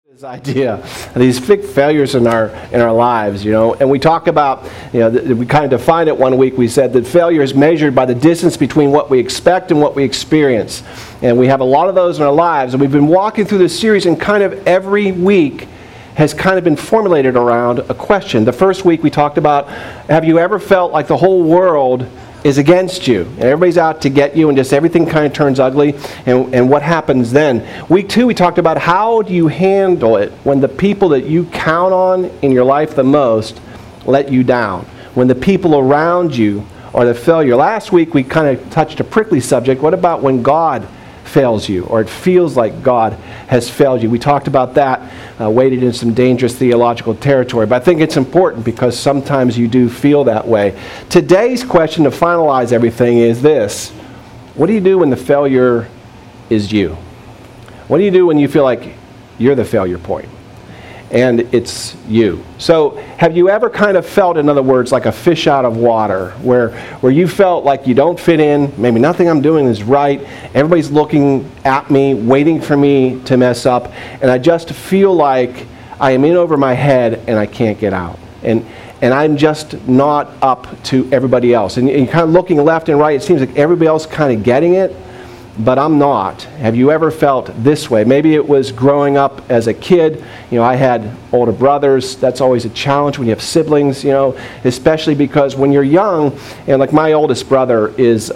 This idea, these big failures in our lives, and we talk about, we kind of defined it one week. We said that failure is measured by the distance between what we expect and what we experience, and we have a lot of those in our lives. And we've been walking through this series, and kind of every week has kind of been formulated around a question. The first week we talked about, have you ever felt like the whole world is against you, and everybody's out to get you, and just everything kind of turns ugly, and what happens then? Week 2, we talked about how do you handle it when the people that you count on in your life the most let you down, when the people around you are the failure. Last week, we kind of touched a prickly subject. What about when God fails you, or it feels like God has failed you? We talked about that, waded in some dangerous theological territory, but I think it's important because sometimes you do feel that way. Today's question to finalize everything is this: what do you do when the failure is you? What do you do when you feel like you're the failure point and it's you? So have you ever kind of felt, in other words, like a fish out of water, where you felt like you don't fit in, maybe nothing I'm doing is right, everybody's looking at me, waiting for me to mess up, and I just feel like I am in over my head and I can't get out. And I'm just not up to everybody else. And you're kind of looking left and right, it seems like everybody else kind of getting it, but I'm not. Have you ever felt this way? Maybe it was growing up as a kid. I had older brothers. That's always a challenge when you have siblings, especially because when you're young, and like my oldest brother is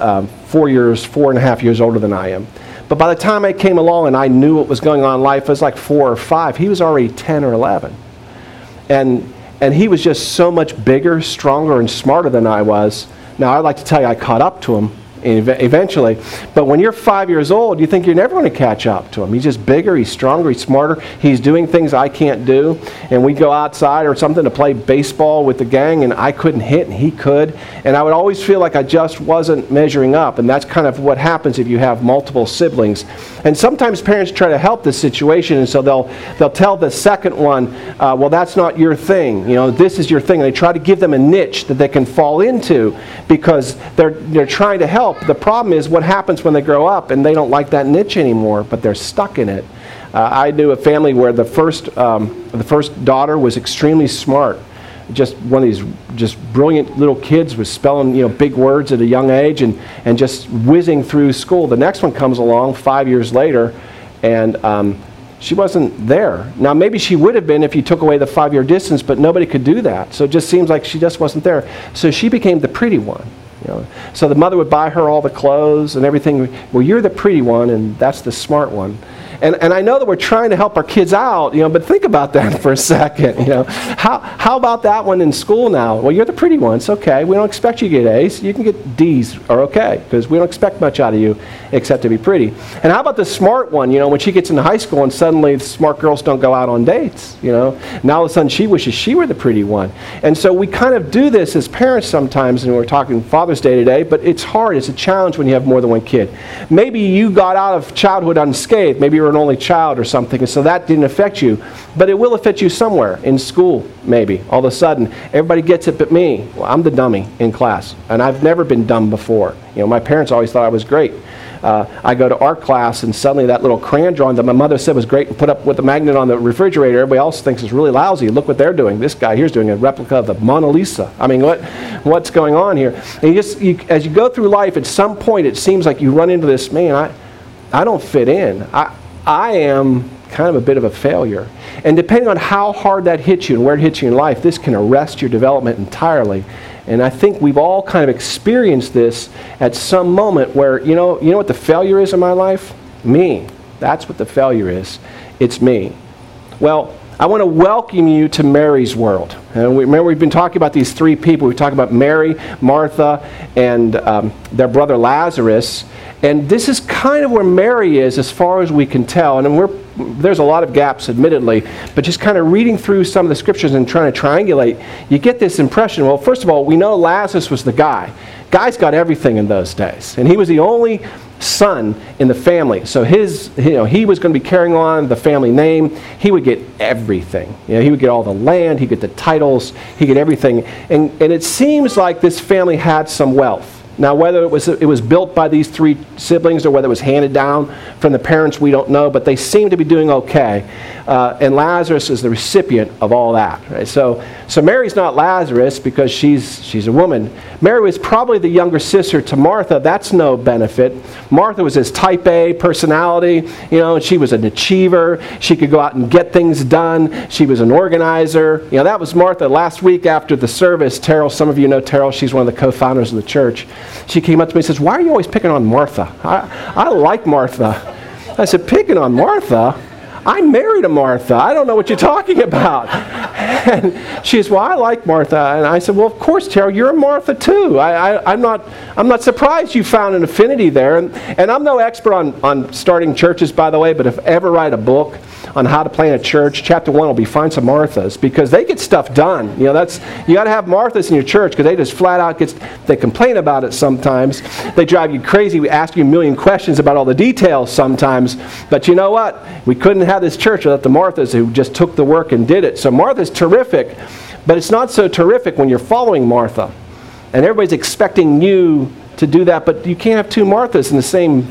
4.5 years older than I am. But by the time I came along and I knew what was going on in life, I was like 4 or 5. He was already 10 or 11. And he was just so much bigger, stronger, and smarter than I was. Now, I'd like to tell you I caught up to him eventually, but when you're 5 years old, you think you're never going to catch up to him. He's just bigger, he's stronger, he's smarter, he's doing things I can't do. And we'd go outside or something to play baseball with the gang, and I couldn't hit and he could, and I would always feel like I just wasn't measuring up. And that's kind of what happens if you have multiple siblings. And sometimes parents try to help this situation, and so they'll tell the second one, well, that's not your thing, this is your thing. And they try to give them a niche that they can fall into because they're trying to help. The problem is what happens when they grow up and they don't like that niche anymore, but they're stuck in it. I knew a family where the first daughter was extremely smart. Just one of these just brilliant little kids, was spelling big words at a young age and just whizzing through school. The next one comes along 5 years later, and she wasn't there. Now, maybe she would have been if you took away the 5-year distance, but nobody could do that. So it just seems like she just wasn't there. So she became the pretty one. So the mother would buy her all the clothes and everything. Well, you're the pretty one, and that's the smart one. And I know that we're trying to help our kids out, but think about that for a second. How about that one in school now? Well, you're the pretty one. It's okay. We don't expect you to get A's. You can get D's are okay, because we don't expect much out of you except to be pretty. And how about the smart one? When she gets into high school and suddenly the smart girls don't go out on dates. Now all of a sudden she wishes she were the pretty one. And so we kind of do this as parents sometimes, and we're talking Father's Day today, but it's hard. It's a challenge when you have more than one kid. Maybe you got out of childhood unscathed. Maybe you were an only child or something, and so that didn't affect you, but it will affect you somewhere in school. Maybe all of a sudden everybody gets it but me. Well, I'm the dummy in class, and I've never been dumb before. My parents always thought I was great. I go to art class, and suddenly that little crayon drawing that my mother said was great and put up with the magnet on the refrigerator, everybody else thinks is really lousy. Look what they're doing. This guy here's doing a replica of the Mona Lisa. I mean, what's going on here? And as you go through life, at some point it seems like you run into this, man, I don't fit in. I am kind of a bit of a failure. And depending on how hard that hits you and where it hits you in life, this can arrest your development entirely. And I think we've all kind of experienced this at some moment where, you know what the failure is in my life? Me. That's what the failure is. It's me. Well, I want to welcome you to Mary's world. And remember, we've been talking about these 3 people. We talked about Mary, Martha, and their brother Lazarus. And this is kind of where Mary is as far as we can tell. And there's a lot of gaps, admittedly, but just kind of reading through some of the scriptures and trying to triangulate, you get this impression. Well, first of all, we know Lazarus was the guy. Guys got everything in those days. And he was the only son in the family. So he was going to be carrying on the family name. He would get everything. He would get all the land, he'd get the titles, he'd get everything. And it seems like this family had some wealth. Now, whether it was built by these three siblings or whether it was handed down from the parents, we don't know, but they seem to be doing okay. And Lazarus is the recipient of all that. Right? So Mary's not Lazarus because she's a woman. Mary was probably the younger sister to Martha. That's no benefit. Martha was his type A personality. And she was an achiever. She could go out and get things done. She was an organizer. That was Martha. Last week after the service, Terrell, some of you know Terrell, she's one of the co-founders of the church. She came up to me and says, "Why are you always picking on Martha? I like Martha." I said, "Picking on Martha? I married a Martha. I don't know what you're talking about." And she says, "Well, I like Martha." And I said, "Well, of course, Terrell, you're a Martha too. I'm not surprised you found an affinity there." And I'm no expert on starting churches, by the way, but if I ever write a book on how to plant a church, chapter 1 will be find some Marthas, because they get stuff done. You got to have Marthas in your church, because they just flat out they complain about it sometimes. They drive you crazy. We ask you a million questions about all the details sometimes. But you know what? We couldn't have this church without the Marthas who just took the work and did it. So Martha's terrific, but it's not so terrific when you're following Martha. And everybody's expecting you to do that, but you can't have two Marthas in the same,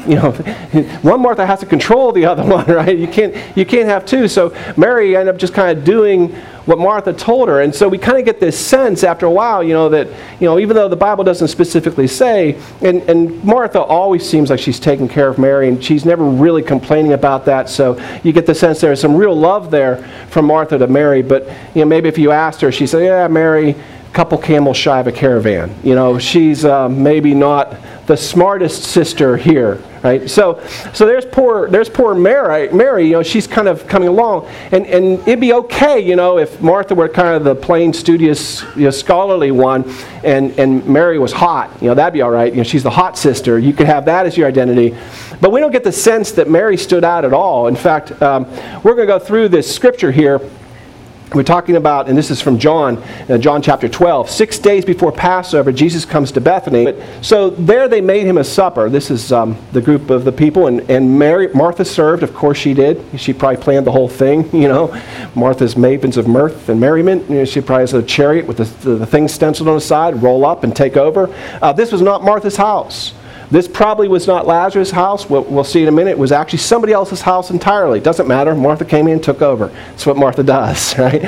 one Martha has to control the other one, right? You can't have two. So Mary ended up just kind of doing what Martha told her. And so we kind of get this sense after a while, that, even though the Bible doesn't specifically say, and Martha always seems like she's taking care of Mary, and she's never really complaining about that. So you get the sense there's some real love there from Martha to Mary. But, maybe if you asked her, she'd say, "Yeah, Mary, couple camels shy of a caravan." She's maybe not the smartest sister here, right? So there's poor Mary. She's kind of coming along, and it'd be okay, if Martha were kind of the plain, studious, scholarly one, and Mary was hot. That'd be all right. She's the hot sister. You could have that as your identity, but we don't get the sense that Mary stood out at all. In fact, we're going to go through this scripture here. We're talking about, and this is from John chapter 12. 6 days before Passover, Jesus comes to Bethany. So there they made him a supper. This is the group of the people, and Martha served. Of course she did. She probably planned the whole thing, Martha's mavens of mirth and merriment. She probably has a chariot with the thing stenciled on the side, roll up and take over. This was not Martha's house. This probably was not Lazarus' house. We'll see in a minute. It was actually somebody else's house entirely. Doesn't matter. Martha came in and took over. That's what Martha does, right?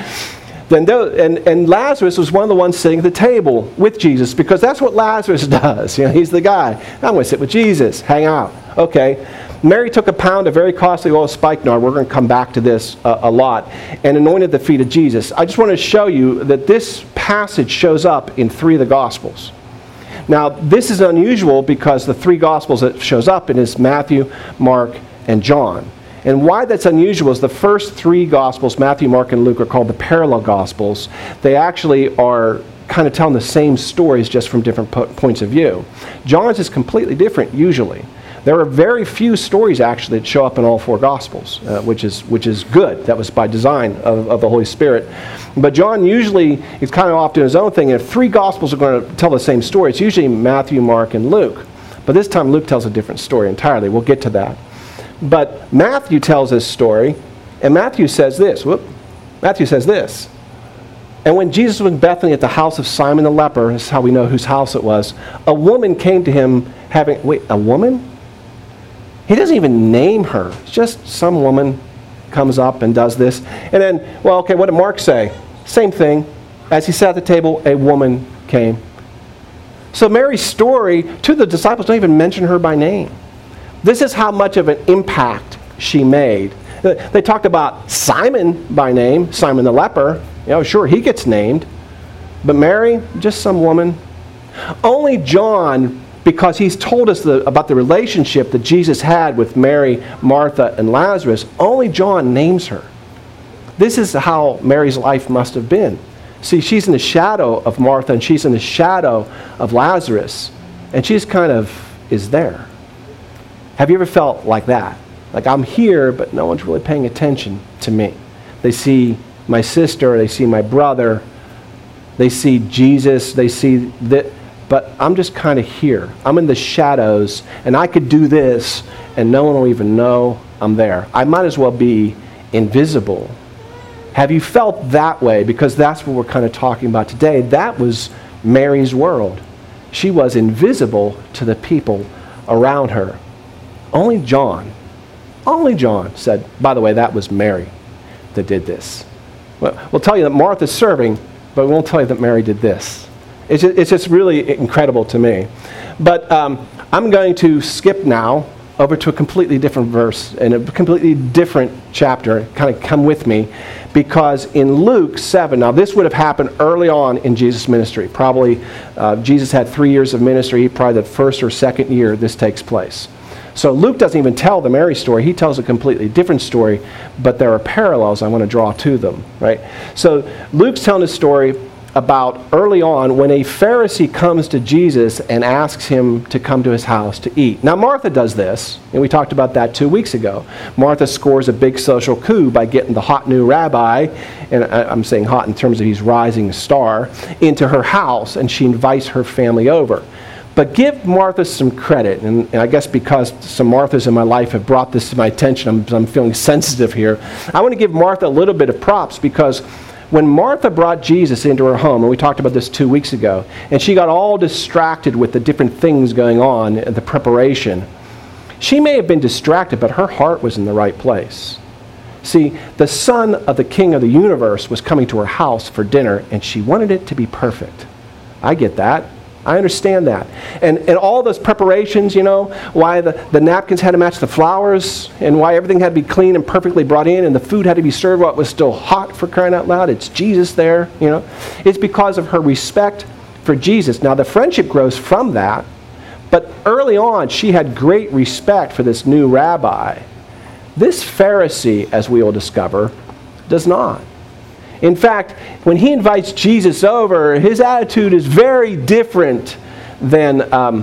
And Lazarus was one of the ones sitting at the table with Jesus, because that's what Lazarus does. He's the guy. I'm going to sit with Jesus, hang out. Okay. Mary took a pound of very costly oil of spikenard. We're going to come back to this a lot. And anointed the feet of Jesus. I just want to show you that this passage shows up in 3 of the Gospels. Now, this is unusual because the 3 Gospels that shows up in is Matthew, Mark, and John. And why that's unusual is the first 3 Gospels, Matthew, Mark, and Luke, are called the parallel Gospels. They actually are kind of telling the same stories just from different points of view. John's is completely different usually. There are very few stories actually that show up in all 4 Gospels, which is good. That was by design of the Holy Spirit. But John usually is kind of off doing his own thing. And if 3 Gospels are going to tell the same story, it's usually Matthew, Mark, and Luke. But this time Luke tells a different story entirely. We'll get to that. But Matthew tells this story, and Matthew says this. Matthew says this. "And when Jesus was in Bethany at the house of Simon the leper," this is how we know whose house it was, "a woman came to him having..." Wait, a woman? He doesn't even name her. It's just some woman comes up and does this. And then, well, okay, what did Mark say? Same thing. As he sat at the table, a woman came. So Mary's story, to the disciples, don't even mention her by name. This is how much of an impact she made. They talked about Simon by name, Simon the leper. Sure, he gets named. But Mary, just some woman. Only John, because he's told us about the relationship that Jesus had with Mary, Martha, and Lazarus, only John names her. This is how Mary's life must have been. See, she's in the shadow of Martha, and she's in the shadow of Lazarus, and she just kind of is there. Have you ever felt like that? Like, I'm here, but no one's really paying attention to me. They see my sister, they see my brother, they see Jesus, they see that, but I'm just kind of here. I'm in the shadows, and I could do this, and no one will even know I'm there. I might as well be invisible. Have you felt that way? Because that's what we're kind of talking about today. That was Mary's world. she was invisible to the people around her. Only John said, by the way, that was Mary that did this. Well, we'll tell you that Martha's serving, but we won't tell you that Mary did this. It's just really incredible to me. But I'm going to skip now over to a completely different verse and a completely different chapter. Kind of come with me, because in Luke 7, now this would have happened early on in Jesus' ministry. Probably Jesus had 3 years of ministry. Probably the first or second year this takes place. So Luke doesn't even tell the Mary story. He tells a completely different story, but there are parallels I want to draw to them, right? So Luke's telling a story about early on when a Pharisee comes to Jesus and asks him to come to his house to eat. Now Martha does this, and we talked about that 2 weeks ago. Martha scores a big social coup by getting the hot new rabbi, and I'm saying hot in terms of he's rising star, into her house, and she invites her family over. But give Martha some credit, and I guess because some Marthas in my life have brought this to my attention, I'm feeling sensitive here. I want to give Martha a little bit of props, because when Martha brought Jesus into her home, and we talked about this 2 weeks ago, and she got all distracted with the different things going on, the preparation, she may have been distracted, but her heart was in the right place. See, the son of the king of the universe was coming to her house for dinner, and she wanted it to be perfect. I get that. I understand that. And all those preparations, why the napkins had to match the flowers, and why everything had to be clean and perfectly brought in, and the food had to be served while it was still hot, for crying out loud. It's Jesus there, It's because of her respect for Jesus. Now, the friendship grows from that, but early on, she had great respect for this new rabbi. This Pharisee, as we will discover, does not. In fact, when he invites Jesus over, his attitude is very different than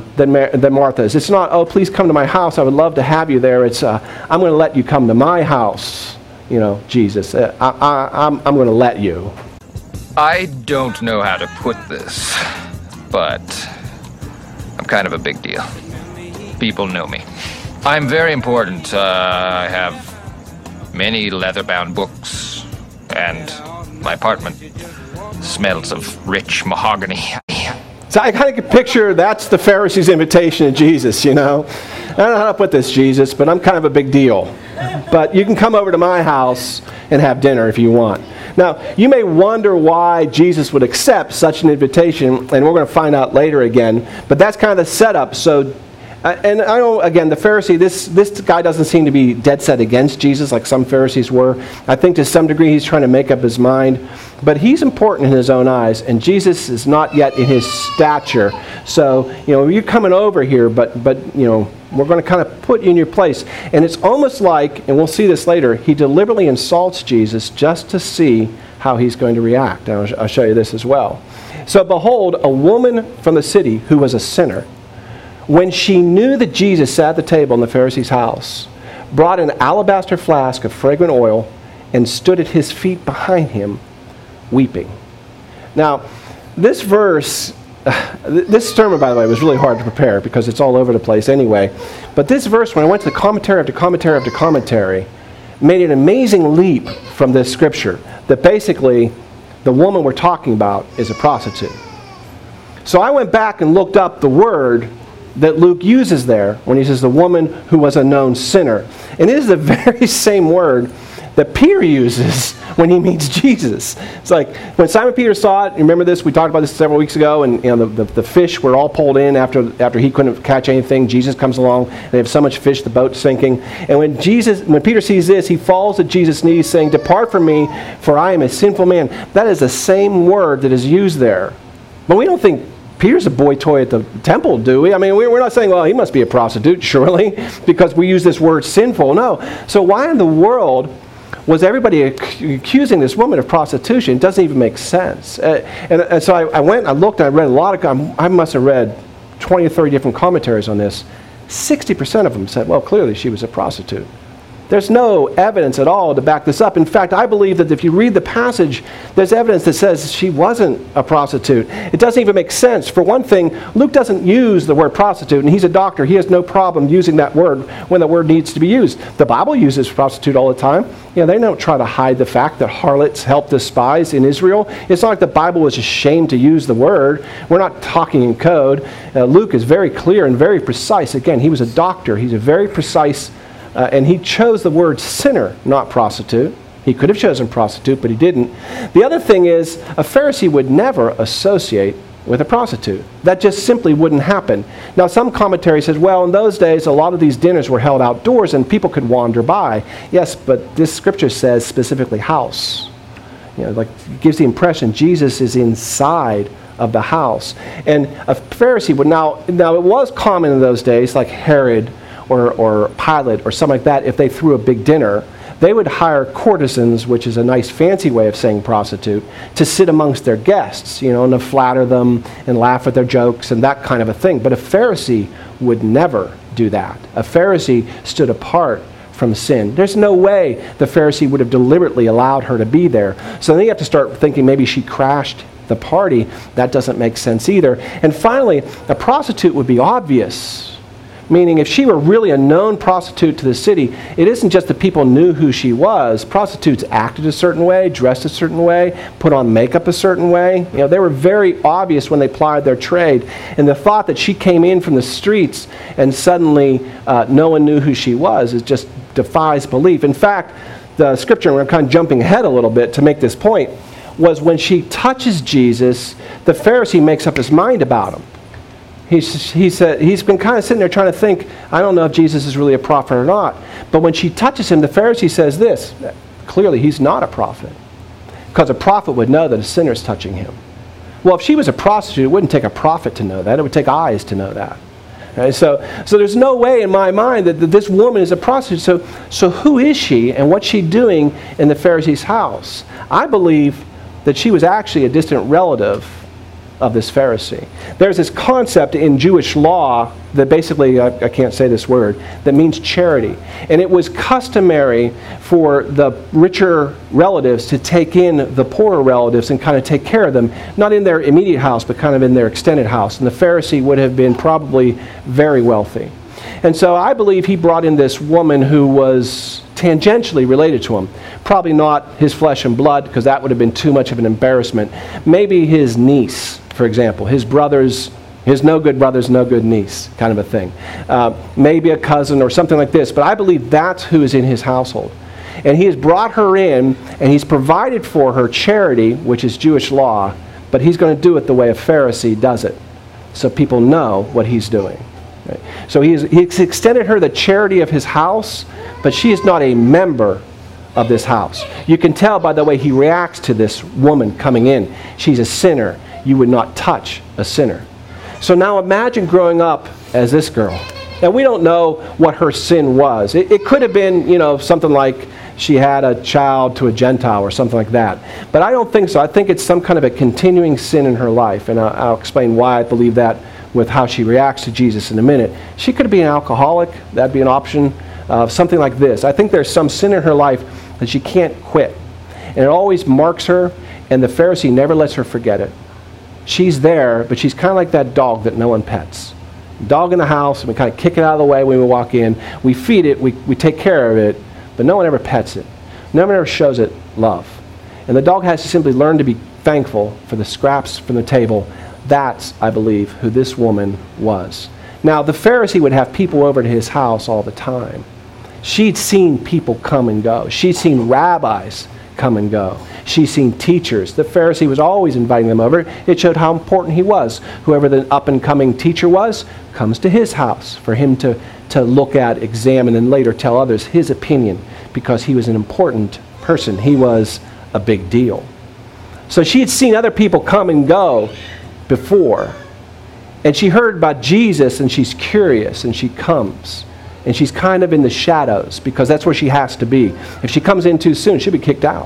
Martha's. It's not, oh, please come to my house. I would love to have you there. It's, I'm going to let you come to my house, Jesus. I'm going to let you. I don't know how to put this, but I'm kind of a big deal. People know me. I'm very important. I have many leather-bound books, and my apartment smells of rich mahogany. So I kind of can picture that's the Pharisee's invitation to Jesus, I don't know how to put this, Jesus, but I'm kind of a big deal. But you can come over to my house and have dinner if you want. Now, you may wonder why Jesus would accept such an invitation, and we're going to find out later again, but that's kind of the setup. So, and I know, again, the Pharisee, this guy doesn't seem to be dead set against Jesus like some Pharisees were. I think to some degree he's trying to make up his mind. But he's important in his own eyes, and Jesus is not yet in his stature. So, you're coming over here, but we're going to kind of put you in your place. And it's almost like, and we'll see this later, he deliberately insults Jesus just to see how he's going to react. And I'll show you this as well. So, behold, a woman from the city who was a sinner, when she knew that Jesus sat at the table in the Pharisee's house, brought an alabaster flask of fragrant oil and stood at his feet behind him, weeping. Now, this verse, this sermon, by the way, was really hard to prepare because it's all over the place anyway. But this verse, when I went to the commentary after commentary after commentary, made an amazing leap from this scripture that basically the woman we're talking about is a prostitute. So I went back and looked up the word that Luke uses there when he says the woman who was a known sinner. And it is the very same word that Peter uses when he meets Jesus. It's like when Simon Peter saw it, you remember this? We talked about this several weeks ago, and the fish were all pulled in after he couldn't catch anything. Jesus comes along, they have so much fish, the boat's sinking. And when Peter sees this, he falls at Jesus' knees saying, "Depart from me, for I am a sinful man." That is the same word that is used there. But we don't think Peter's a boy toy at the temple, do we? I mean, we're not saying, well, he must be a prostitute, surely, because we use this word sinful. No. So why in the world was everybody accusing this woman of prostitution? It doesn't even make sense. And so I went, I looked, and I read a lot of, I must have read 20 or 30 different commentaries on this. 60% of them said, well, clearly she was a prostitute. There's no evidence at all to back this up. In fact, I believe that if you read the passage, there's evidence that says she wasn't a prostitute. It doesn't even make sense. For one thing, Luke doesn't use the word prostitute, and he's a doctor. He has no problem using that word when the word needs to be used. The Bible uses prostitute all the time. You know, they don't try to hide the fact that harlots helped the spies in Israel. It's not like the Bible was ashamed to use the word. We're not talking in code. Luke is very clear and very precise. Again, he was a doctor. He's a very precise and he chose the word sinner, not prostitute. He could have chosen prostitute, but he didn't. The other thing is, a Pharisee would never associate with a prostitute. That just simply wouldn't happen. Now, some commentary says, well, in those days, a lot of these dinners were held outdoors and people could wander by. Yes, but this scripture says specifically house. You know, like, it gives the impression Jesus is inside of the house. And a Pharisee would now it was common in those days, like Herod or Pilate or something like that, if they threw a big dinner, they would hire courtesans, which is a nice fancy way of saying prostitute, to sit amongst their guests, you know, and to flatter them and laugh at their jokes and that kind of a thing. But a Pharisee would never do that. A Pharisee stood apart from sin. There's no way the Pharisee would have deliberately allowed her to be there. So then you have to start thinking maybe she crashed the party. That doesn't make sense either. And finally, a prostitute would be obvious. Meaning, if she were really a known prostitute to the city, it isn't just that people knew who she was. Prostitutes acted a certain way, dressed a certain way, put on makeup a certain way. You know, they were very obvious when they plied their trade. And the thought that she came in from the streets and suddenly no one knew who she was, it just defies belief. In fact, the scripture, and we're kind of jumping ahead a little bit to make this point, was when she touches Jesus, the Pharisee makes up his mind about him. He's been kind of sitting there trying to think, I don't know if Jesus is really a prophet or not. But when she touches him, the Pharisee says this, clearly he's not a prophet. Because a prophet would know that a sinner is touching him. Well, if she was a prostitute, it wouldn't take a prophet to know that. It would take eyes to know that. Right? So there's no way in my mind that this woman is a prostitute. So who is she and what's she doing in the Pharisee's house? I believe that she was actually a distant relative of this Pharisee. There's this concept in Jewish law that basically, I can't say this word, that means charity. And it was customary for the richer relatives to take in the poorer relatives and kind of take care of them, not in their immediate house, but kind of in their extended house. And the Pharisee would have been probably very wealthy. And so I believe he brought in this woman who was tangentially related to him. Probably not his flesh and blood, because that would have been too much of an embarrassment. Maybe his niece, for example, his no good brother's no good niece, kind of a thing. Maybe a cousin or something like this, but I believe that's who is in his household. And he has brought her in, and he's provided for her charity, which is Jewish law, but he's going to do it the way a Pharisee does it, so people know what he's doing. Right? So he's extended her the charity of his house, but she is not a member of this house. You can tell by the way he reacts to this woman coming in. She's a sinner. You would not touch a sinner. So now imagine growing up as this girl. And we don't know what her sin was. It could have been, you know, something like she had a child to a Gentile or something like that. But I don't think so. I think it's some kind of a continuing sin in her life. And I'll explain why I believe that with how she reacts to Jesus in a minute. She could be an alcoholic. That'd be an option. Something like this. I think there's some sin in her life that she can't quit. And it always marks her, and the Pharisee never lets her forget it. She's there, but she's kind of like that dog that no one pets. Dog in the house, and we kind of kick it out of the way when we walk in. We feed it, we take care of it, but no one ever pets it. No one ever shows it love. And the dog has to simply learn to be thankful for the scraps from the table. That's, I believe, who this woman was. Now, the Pharisee would have people over to his house all the time. She'd seen people come and go. She'd seen rabbis come and go. She'd seen teachers. The Pharisee was always inviting them over. It showed how important he was. Whoever the up-and-coming teacher was comes to his house for him to look at, examine, and later tell others his opinion, because he was an important person. He was a big deal. So she had seen other people come and go before. And she heard about Jesus, and she's curious, and she comes. And she's kind of in the shadows, because that's where she has to be. If she comes in too soon, she'll be kicked out.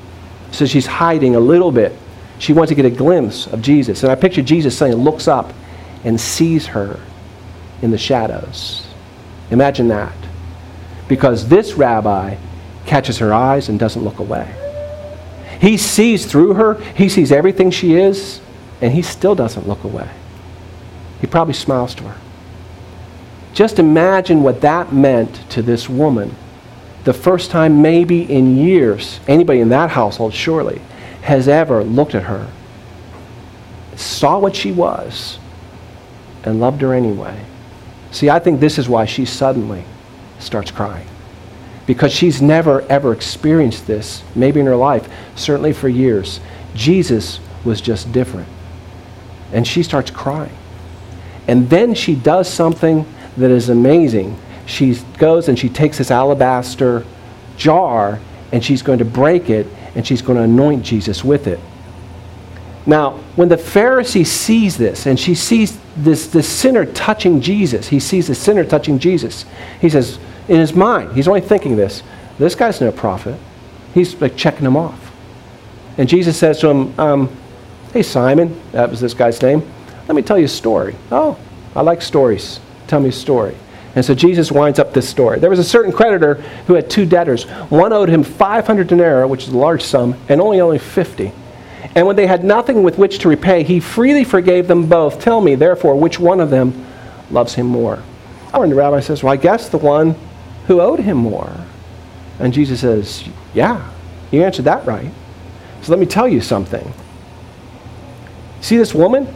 So she's hiding a little bit. She wants to get a glimpse of Jesus. And I picture Jesus suddenly looks up and sees her in the shadows. Imagine that. because this rabbi catches her eyes and doesn't look away. He sees through her. He sees everything she is, and he still doesn't look away. He probably smiles to her. Just imagine what that meant to this woman. The first time maybe in years, anybody in that household surely, has ever looked at her, saw what she was, and loved her anyway. See, I think this is why she suddenly starts crying. Because she's never, ever experienced this, maybe in her life, certainly for years. Jesus was just different. And she starts crying. And then she does something that is amazing. She goes and she takes this alabaster jar and she's going to break it and she's going to anoint Jesus with it. Now, when the Pharisee sees this and she sees this sinner touching Jesus, he sees the sinner touching Jesus, he says, in his mind, he's only thinking this guy's no prophet. He's like checking him off. And Jesus says to him, hey Simon, that was this guy's name, let me tell you a story. Oh, I like stories. Tell me a story. And so Jesus winds up this story. There was a certain creditor who had 2 debtors. One owed him 500 denarii, which is a large sum, and only 50. And when they had nothing with which to repay, he freely forgave them both. Tell me, therefore, which one of them loves him more? And the rabbi says, well, I guess the one who owed him more. And Jesus says, yeah, you answered that right. So let me tell you something. See this woman?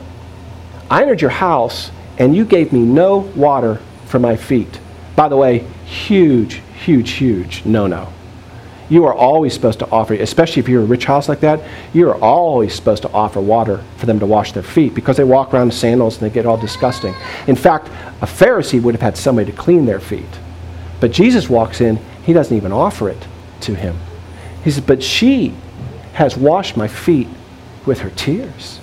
I entered your house and you gave me no water for my feet. By the way, huge, huge, huge no-no. You are always supposed to offer, especially if you're a rich house like that, you are always supposed to offer water for them to wash their feet because they walk around in sandals and they get all disgusting. In fact, a Pharisee would have had somebody to clean their feet. But Jesus walks in, he doesn't even offer it to him. He says, but she has washed my feet with her tears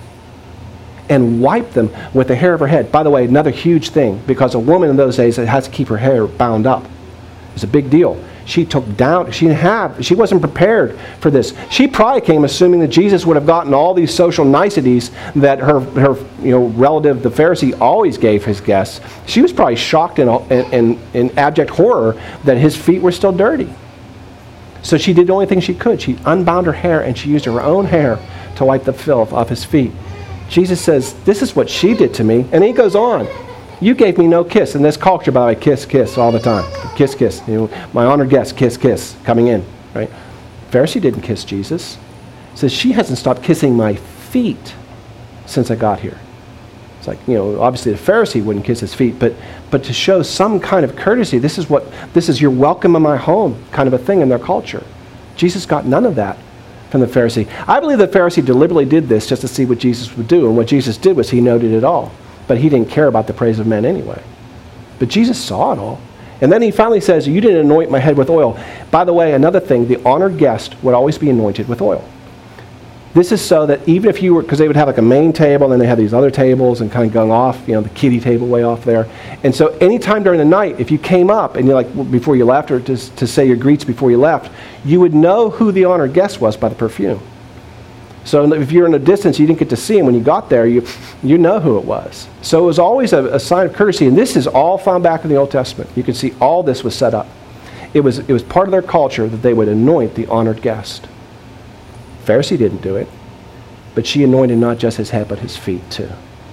and wiped them with the hair of her head. By the way, another huge thing, because a woman in those days has to keep her hair bound up. It's a big deal. She took down, she wasn't prepared for this. She probably came assuming that Jesus would have gotten all these social niceties that her relative, the Pharisee, always gave his guests. She was probably shocked in abject horror that his feet were still dirty. So she did the only thing she could. She unbound her hair and she used her own hair to wipe the filth off his feet. Jesus says, this is what she did to me. And he goes on. You gave me no kiss. In this culture, by the way, kiss, kiss all the time. Kiss, kiss. My honored guest, kiss, kiss, coming in. Right? Pharisee didn't kiss Jesus. He says, she hasn't stopped kissing my feet since I got here. It's like, obviously the Pharisee wouldn't kiss his feet, but to show some kind of courtesy, this is your welcome in my home kind of a thing in their culture. Jesus got none of that from the Pharisee. I believe the Pharisee deliberately did this just to see what Jesus would do, and what Jesus did was he noted it all. But he didn't care about the praise of men anyway. But Jesus saw it all. And then he finally says, you didn't anoint my head with oil. By the way, another thing, the honored guest would always be anointed with oil. This is so that even if you were, because they would have like a main table, and then they have these other tables and kind of going off, the kiddie table way off there. And so anytime during the night, if you came up and before you left, or to say your greets before you left, you would know who the honored guest was by the perfume. So if you're in a distance, you didn't get to see him. When you got there, you know who it was. So it was always a sign of courtesy. And this is all found back in the Old Testament. You can see all this was set up. It was part of their culture that they would anoint the honored guest. Pharisee didn't do it, but she anointed not just his head, but his feet too.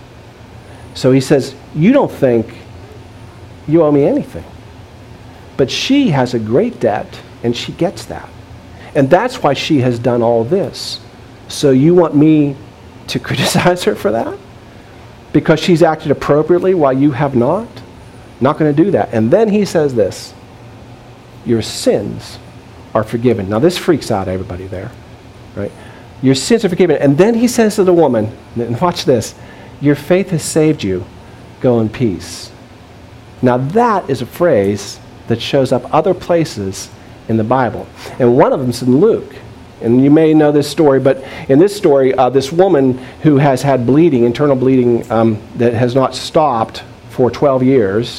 So he says, you don't think you owe me anything. But she has a great debt, and she gets that. And that's why she has done all this. So you want me to criticize her for that? Because she's acted appropriately while you have not? Not going to do that. And then he says this, your sins are forgiven. Now this freaks out everybody there, right? Your sins are forgiven. And then he says to the woman, and watch this, your faith has saved you. Go in peace. Now that is a phrase that shows up other places in the Bible. And one of them is in Luke. And you may know this story, but in this story, this woman who has had bleeding, internal bleeding, that has not stopped for 12 years,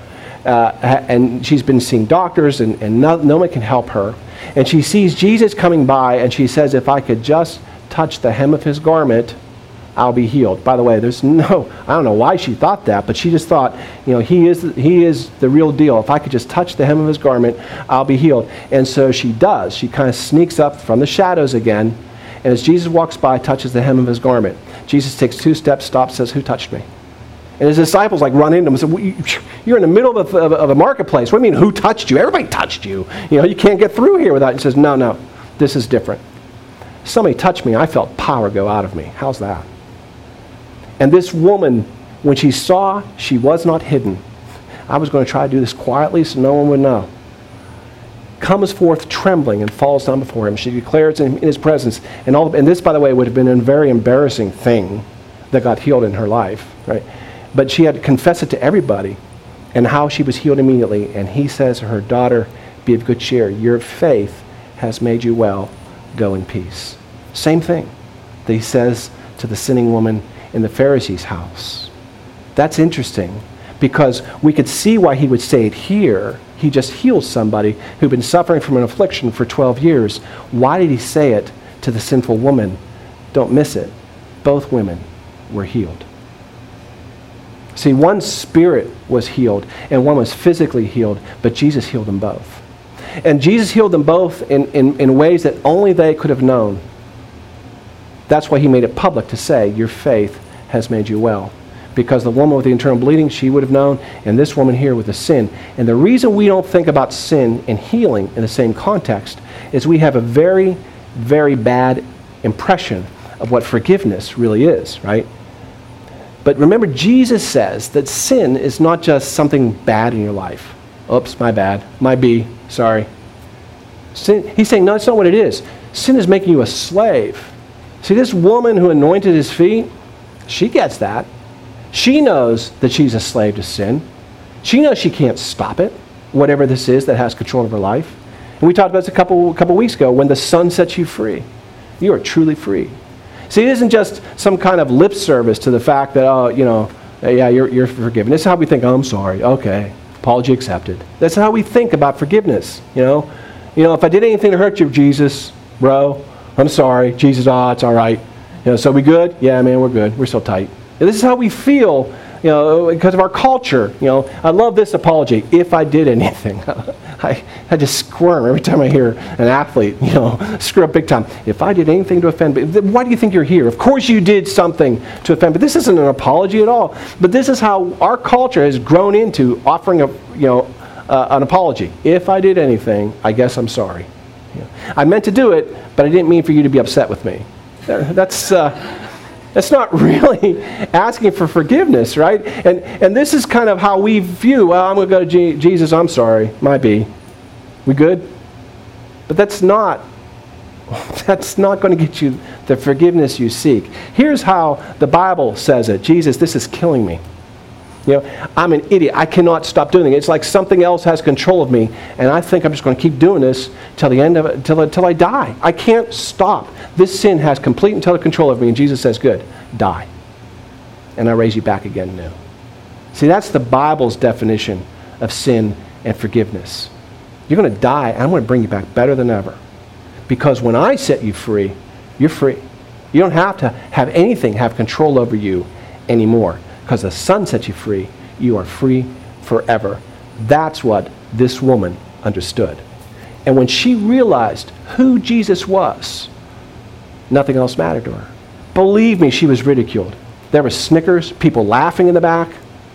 and she's been seeing doctors, and no one can help her. And she sees Jesus coming by, and she says, if I could just touch the hem of his garment, I'll be healed. By the way, I don't know why she thought that, but she just thought, he is the real deal. If I could just touch the hem of his garment, I'll be healed. And so she does. She kind of sneaks up from the shadows again, and as Jesus walks by, touches the hem of his garment. Jesus takes 2 steps, stops, says, "Who touched me?" And his disciples like run into him and say, "You're in the middle of a marketplace. What do you mean, who touched you? Everybody touched you. You can't get through here without." He says, No, this is different. Somebody touched me. I felt power go out of me. How's that? And this woman, when she saw she was not hidden, I was going to try to do this quietly so no one would know, comes forth trembling and falls down before him. She declares in his presence, and this, by the way, would have been a very embarrassing thing that got healed in her life, right? But she had to confess it to everybody, and how she was healed immediately. And he says to her, "Daughter, be of good cheer. Your faith has made you well. Go in peace." Same thing that he says to the sinning woman in the Pharisee's house. That's interesting, because we could see why he would say it here. He just healed somebody who'd been suffering from an affliction for 12 years. Why did he say it to the sinful woman? Don't miss it. Both women were healed. See, one spirit was healed and one was physically healed, but Jesus healed them both. And Jesus healed them both in ways that only they could have known. That's why he made it public to say, "Your faith has made you well." Because the woman with the internal bleeding, she would have known, and this woman here with the sin. And the reason we don't think about sin and healing in the same context is we have a very, very bad impression of what forgiveness really is, right? But remember, Jesus says that sin is not just something bad in your life. Oops, my bad. My B, sorry. Sin, he's saying, no, that's not what it is. Sin is making you a slave. See, this woman who anointed his feet, she gets that. She knows that she's a slave to sin. She knows she can't stop it, whatever this is that has control of her life. And we talked about this a couple weeks ago. When the Son sets you free, you are truly free. See, it isn't just some kind of lip service to the fact that, yeah, you're forgiven. This is how we think, "Oh, I'm sorry. Okay, apology accepted." That's how we think about forgiveness. If I did anything to hurt you, Jesus, bro, I'm sorry. Jesus, it's all right. So we good? Yeah, man, we're good. We're so tight. And this is how we feel, because of our culture. I love this apology. If I did anything, I just squirm every time I hear an athlete, screw up big time. If I did anything to offend, why do you think you're here? Of course you did something to offend, but this isn't an apology at all. But this is how our culture has grown into offering an apology. If I did anything, I guess I'm sorry. I meant to do it, but I didn't mean for you to be upset with me. That's not really asking for forgiveness, right? And this is kind of how we view, well, I'm going to go to Jesus, I'm sorry, might be. We good? But that's not going to get you the forgiveness you seek. Here's how the Bible says it. Jesus, this is killing me. I'm an idiot. I cannot stop doing it. It's like something else has control of me, and I think I'm just going to keep doing this till the end of it, till I die. I can't stop. This sin has complete and total control of me, and Jesus says, "Good, die, and I raise you back again new." See, that's the Bible's definition of sin and forgiveness. You're going to die, and I'm going to bring you back better than ever, because when I set you free, you're free. You don't have to have anything have control over you anymore. Because the Son sets you free, you are free forever. That's what this woman understood. And when she realized who Jesus was, nothing else mattered to her. Believe me, she was ridiculed. There were snickers, people laughing in the back.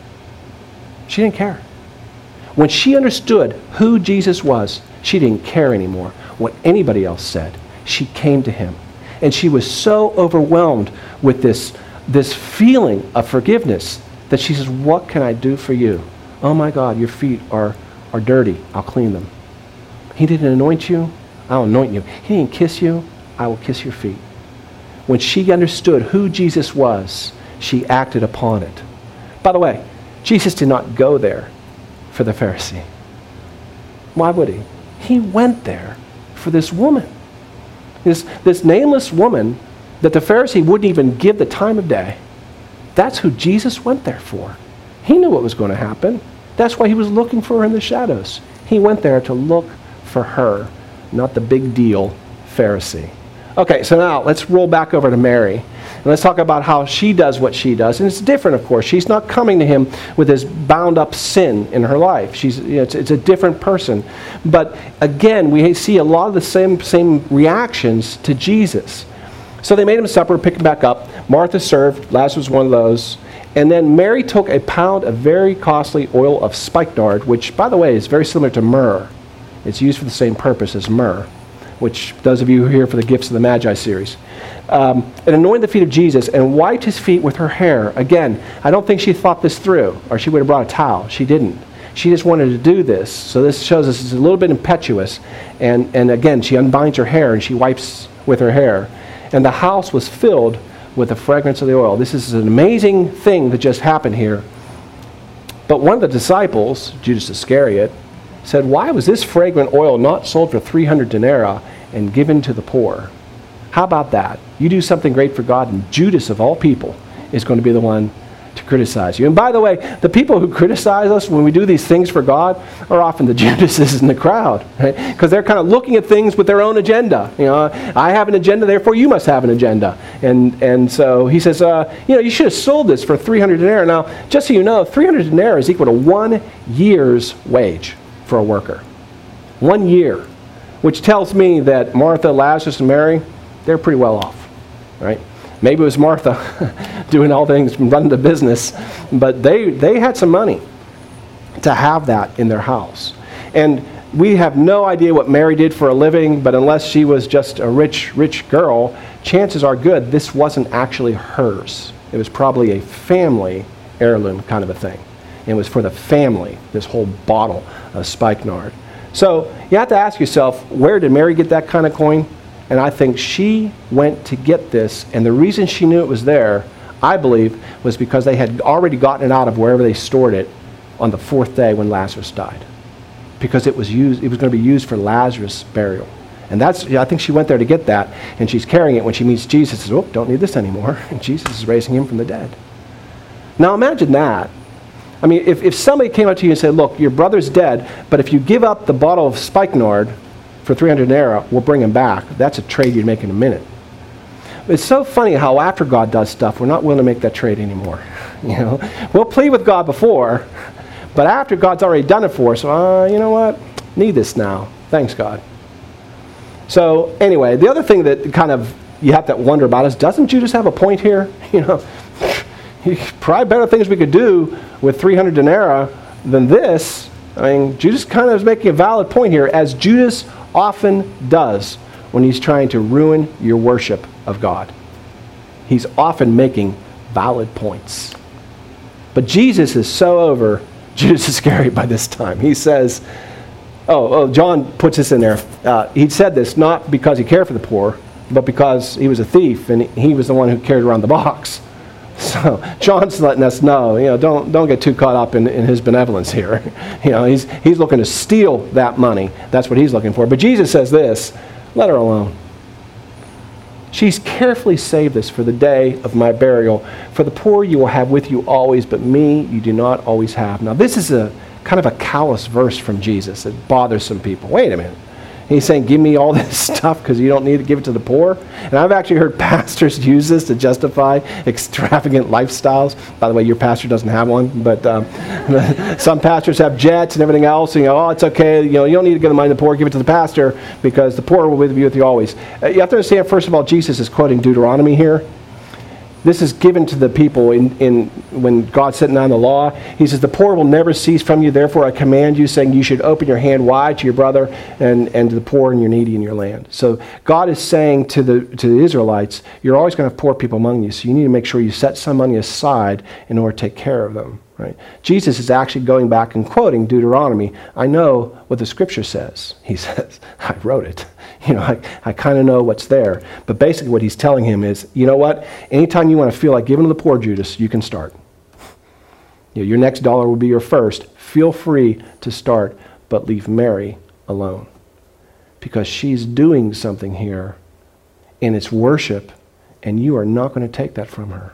She didn't care. When she understood who Jesus was, she didn't care anymore what anybody else said. She came to him. And she was so overwhelmed with this feeling of forgiveness that she says, "What can I do for you? Oh my God, your feet are dirty. I'll clean them. He didn't anoint you. I'll anoint you. He didn't kiss you. I will kiss your feet." When she understood who Jesus was, she acted upon it. By the way, Jesus did not go there for the Pharisee. Why would he? He went there for this woman. This nameless woman that the Pharisee wouldn't even give the time of day. That's who Jesus went there for. He knew what was going to happen. That's why he was looking for her in the shadows. He went there to look for her, not the big deal Pharisee. Okay, so now let's roll back over to Mary. And let's talk about how she does what she does. And it's different, of course. She's not coming to him with this bound up sin in her life. It's a different person. But again, we see a lot of the same reactions to Jesus. So they made him supper, picked him back up. Martha served. Lazarus was one of those. And then Mary took a pound of very costly oil of spikenard, which, by the way, is very similar to myrrh. It's used for the same purpose as myrrh, which those of you who are here for the Gifts of the Magi series. And anointed the feet of Jesus and wiped his feet with her hair. Again, I don't think she thought this through, or she would have brought a towel. She didn't. She just wanted to do this. So this shows us it's a little bit impetuous. And again, she unbinds her hair and she wipes with her hair. And the house was filled with the fragrance of the oil. This is an amazing thing that just happened here. But one of the disciples, Judas Iscariot, said, why was this fragrant oil not sold for 300 denarii and given to the poor? How about that? You do something great for God, and Judas, of all people, is going to be the one to criticize you. And by the way, the people who criticize us when we do these things for God are often the Judases in the crowd, right? Because they're kind of looking at things with their own agenda. I have an agenda, therefore you must have an agenda. And so he says, you should have sold this for 300 denarii. Now, just so you know, 300 denarii is equal to 1 year's wage for a worker. 1 year. Which tells me that Martha, Lazarus, and Mary, they're pretty well off, right? Maybe it was Martha doing all things, running the business, but they had some money to have that in their house. And we have no idea what Mary did for a living, but unless she was just a rich girl, chances are good this wasn't actually hers. It was probably a family heirloom kind of a thing. It was for the family, this whole bottle of spikenard. So you have to ask yourself, where did Mary get that kind of coin? And I think she went to get this, and the reason she knew it was there, I believe, was because they had already gotten it out of wherever they stored it on the 4th day when Lazarus died. Because it was going to be used for Lazarus' burial. And I think she went there to get that, and she's carrying it when she meets Jesus. Says, don't need this anymore. And Jesus is raising him from the dead. Now imagine that. I mean, if somebody came up to you and said, look, your brother's dead, but if you give up the bottle of spikenard for 300 denarii, we'll bring him back. That's a trade you'd make in a minute. It's so funny how after God does stuff, we're not willing to make that trade anymore. We'll plead with God before, but after God's already done it for us, you know what? Need this now. Thanks, God. So anyway, the other thing that kind of you have to wonder about is, doesn't Judas have a point here? Probably better things we could do with 300 denarii than this. I mean, Judas kind of is making a valid point here, as Judas often does when he's trying to ruin your worship of God. He's often making valid points. But Jesus is so over Judas Iscariot by this time. He says, John puts this in there. He said this not because he cared for the poor, but because he was a thief and he was the one who carried around the box. So John's letting us know, don't get too caught up in his benevolence here. He's looking to steal that money. That's what he's looking for. But Jesus says this, let her alone. She's carefully saved this for the day of my burial. For the poor you will have with you always, but me you do not always have. Now this is a kind of a callous verse from Jesus. It bothers some people. Wait a minute. He's saying, give me all this stuff because you don't need to give it to the poor. And I've actually heard pastors use this to justify extravagant lifestyles. By the way, your pastor doesn't have one, but some pastors have jets and everything else. And, it's okay. You don't need to give the money to the poor. Give it to the pastor because the poor will be with you always. You have to understand, first of all, Jesus is quoting Deuteronomy here. This is given to the people when God's sitting down the law. He says, the poor will never cease from you. Therefore, I command you, saying you should open your hand wide to your brother and to the poor and your needy in your land. So God is saying to the Israelites, you're always going to have poor people among you. So you need to make sure you set some money aside in order to take care of them. Right? Jesus is actually going back and quoting Deuteronomy. I know what the scripture says. He says, I wrote it. I kind of know what's there. But basically what he's telling him is, you know what? Anytime you want to feel like giving to the poor, Judas, you can start. Your next dollar will be your first. Feel free to start, but leave Mary alone. Because she's doing something here, and it's worship, and you are not going to take that from her.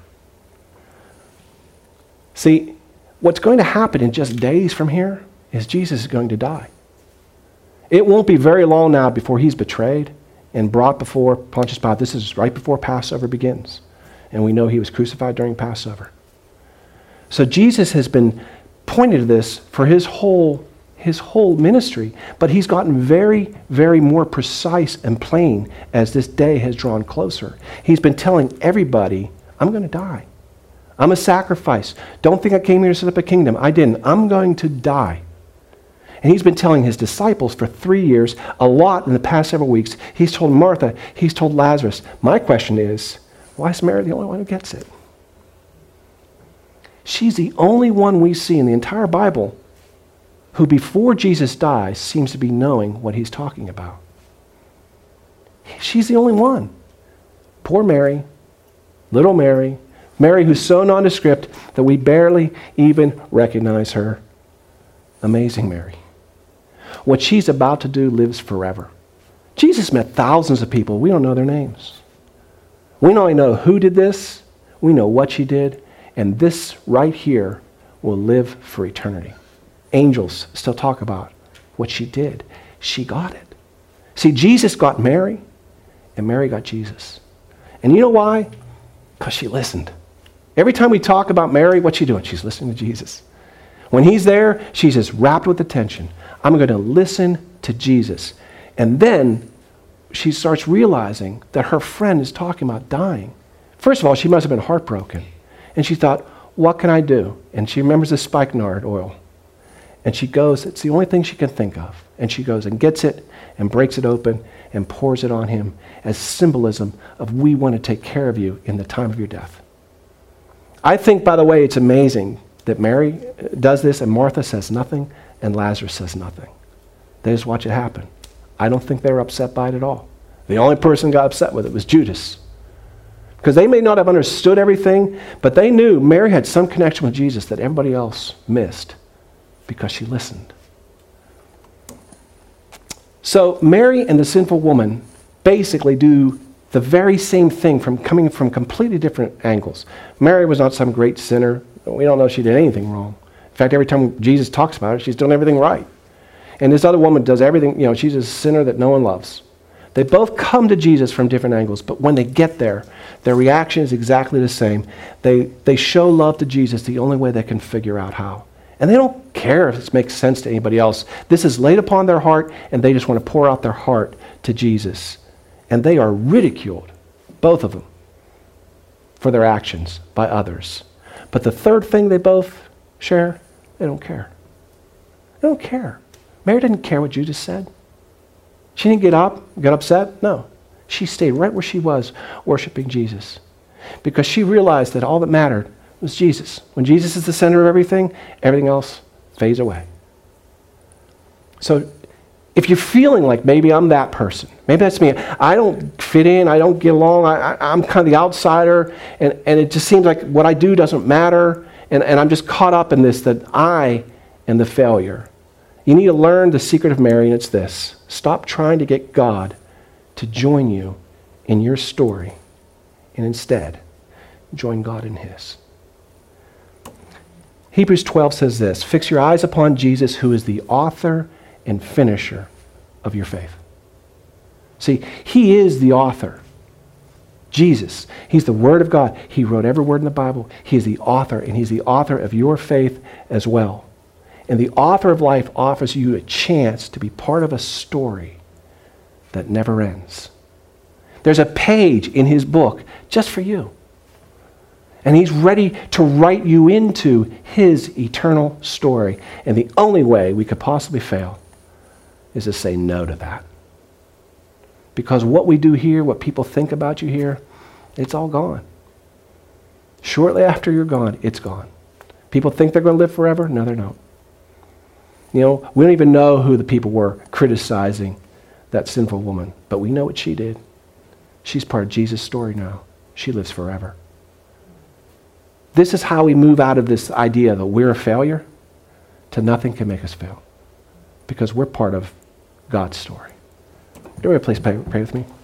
See, what's going to happen in just days from here is Jesus is going to die. It won't be very long now before he's betrayed and brought before Pontius Pilate. This is right before Passover begins. And we know he was crucified during Passover. So Jesus has been pointing to this for his whole ministry, but he's gotten very, very more precise and plain as this day has drawn closer. He's been telling everybody, I'm going to die. I'm a sacrifice. Don't think I came here to set up a kingdom. I didn't. I'm going to die. And he's been telling his disciples for 3 years, a lot in the past several weeks. He's told Martha, he's told Lazarus. My question is, why is Mary the only one who gets it? She's the only one we see in the entire Bible who before Jesus dies seems to be knowing what he's talking about. She's the only one. Poor Mary, little Mary, Mary who's so nondescript that we barely even recognize her. Amazing Mary. What she's about to do lives forever. Jesus met thousands of people. We don't know their names. We only know who did this. We know what she did. And this right here will live for eternity. Angels still talk about what she did. She got it. See, Jesus got Mary, and Mary got Jesus. And you know why? Because she listened. Every time we talk about Mary, what's she doing? She's listening to Jesus. When he's there, she's just wrapped with attention. I'm going to listen to Jesus. And then she starts realizing that her friend is talking about dying. First of all, she must have been heartbroken. And she thought, what can I do? And she remembers the spikenard oil. And she goes, it's the only thing she can think of. And she goes and gets it and breaks it open and pours it on him as symbolism of we want to take care of you in the time of your death. I think, by the way, it's amazing that Mary does this and Martha says nothing and Lazarus says nothing. They just watch it happen. I don't think they were upset by it at all. The only person who got upset with it was Judas. Because they may not have understood everything, but they knew Mary had some connection with Jesus that everybody else missed because she listened. So Mary and the sinful woman basically do the very same thing coming from completely different angles. Mary was not some great sinner. We don't know she did anything wrong. In fact, every time Jesus talks about her, she's doing everything right. And this other woman does everything, she's a sinner that no one loves. They both come to Jesus from different angles, but when they get there, their reaction is exactly the same. They show love to Jesus the only way they can figure out how. And they don't care if this makes sense to anybody else. This is laid upon their heart, and they just want to pour out their heart to Jesus. And they are ridiculed, both of them, for their actions by others. But the third thing they both share, they don't care. They don't care. Mary didn't care what Judas said. She didn't get up, get upset. No. She stayed right where she was, worshiping Jesus. Because she realized that all that mattered was Jesus. When Jesus is the center of everything, everything else fades away. So if you're feeling like maybe I'm that person, maybe that's me, I don't fit in, I don't get along, I'm kind of the outsider, and it just seems like what I do doesn't matter, and I'm just caught up in this, that I am the failure. You need to learn the secret of Mary, and it's this. Stop trying to get God to join you in your story, and instead, join God in his. Hebrews 12 says this, fix your eyes upon Jesus, who is the author and finisher of your faith. See, he is the author. Jesus, he's the Word of God. He wrote every word in the Bible. He is the author, and he's the author of your faith as well. And the author of life offers you a chance to be part of a story that never ends. There's a page in his book just for you. And he's ready to write you into his eternal story. And the only way we could possibly fail is to say no to that. Because what we do here, what people think about you here, it's all gone. Shortly after you're gone, it's gone. People think they're going to live forever? No, they don't. We don't even know who the people were criticizing that sinful woman, but we know what she did. She's part of Jesus' story now. She lives forever. This is how we move out of this idea that we're a failure to nothing can make us fail, because we're part of God's story. Do you want to please pray with me?